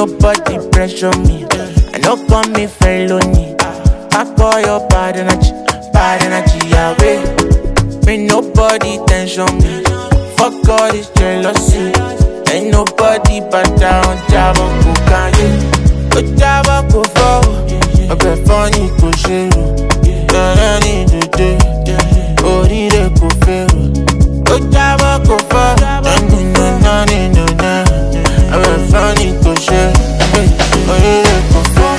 nobody pressure me. I no call me felony. I call your bad energy away. Ain't nobody tension me. Fuck all this jealousy. Ain't nobody but down Java go can you. Go Java go forward. Okay, funny go share. I need to do. Ori de go fail. Go Java go forward. I'm funny go share. Ori de go fail.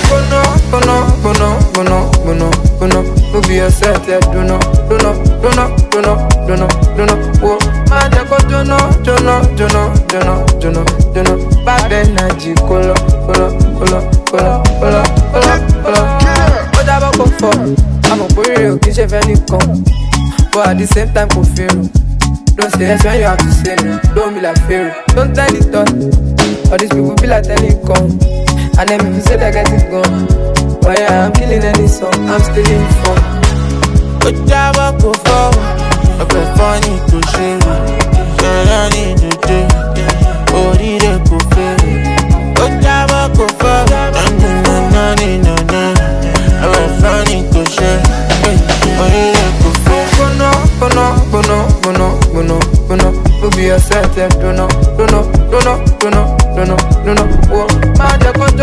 Bono. No be yourself, yeah. Do no. Whoa, man, I go Jono. Bad energy, cola. What I go for? I'm a boy, kiss your very come. But at the same time, confirm. Don't say yes when you have to say no. Don't be like Pharaoh. Don't tell it all. All these people be like telecom. And then if you say they get it gone. But yeah, I'm killing any song. I'm still in fun. Good job, go forward. Okay, funny to share. I need to do. Ori de go fail. Good job, go forward. I'm funny to share. Ori de go fail. Bono. No be yourself, yeah. Do no. Whoa, man, I go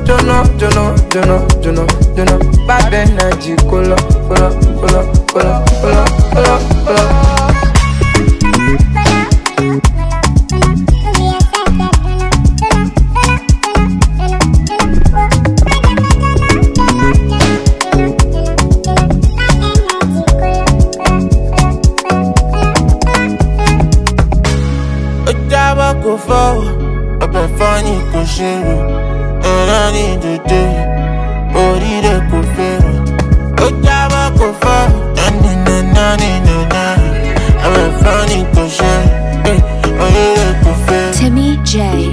Jono. Bad energy, cola. Go forward, up and funny go share. And I need to do. Ori de go fail. Go Java go forward. I'm funny go share. Ori de go fail. Timmy J.